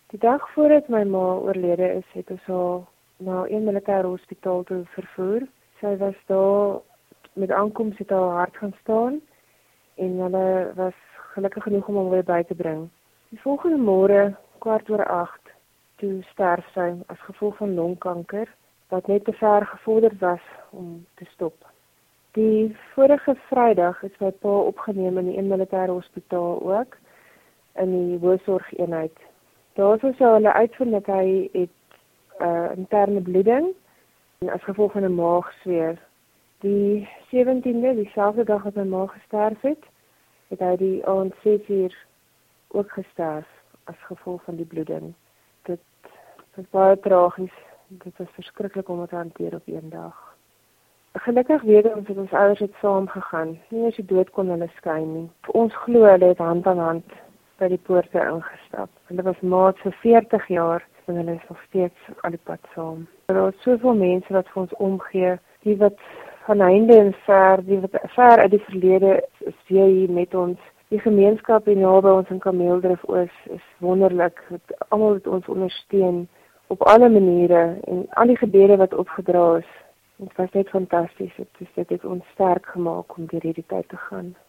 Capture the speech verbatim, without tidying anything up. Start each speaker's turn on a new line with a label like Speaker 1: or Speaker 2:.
Speaker 1: Die dag voordat my ma oorlede is, het ons haar na een militêre hospitaal toe vervoer. Sy was daar met aankoms het haar hart gaan staan en hulle was gelukkig genoeg om hom weer by te bring. Die volgende môre, kwart oor agt, toe sterf sy as gevolg van longkanker, wat net te ver gevorderd was om te stop. Die vorige Vrydag is my pa opgeneem in die een militêre hospitaal ook, in die hoësorgeenheid. Daar sou hulle uitvind dat hy het uh, interne bloeding en as gevolg van 'n maagsweer. Die sewentiende, dieselfde dag wat my ma gesterf het, het hy die aand ses uur ook gesterf as gevolg van die bloeding. Dit was baie tragies. Dit was verskriklik om dit te hanteer op een dag. Gelukkig weet ons dat ons ouers het saam gegaan. Nie as die dood kon hulle skei nie. Ons glo hulle het hand aan hand by die poorte ingestap. Hulle was maats vir veertig jaar en hulle is nog steeds al die pad saam. Daar is soveel mense wat vir ons omgee, die wat van heinde en ver, die wat ver uit die verlede is weer hier met ons. Die gemeenskap hier naby ons in Kameeldrif Oos is wonderlik. Almal het ons ondersteun op alle maniere en al die gebede wat opgedra is. Het was net fantasties. Het, het het ons sterk gemaak om deur hierdie tyd te gaan.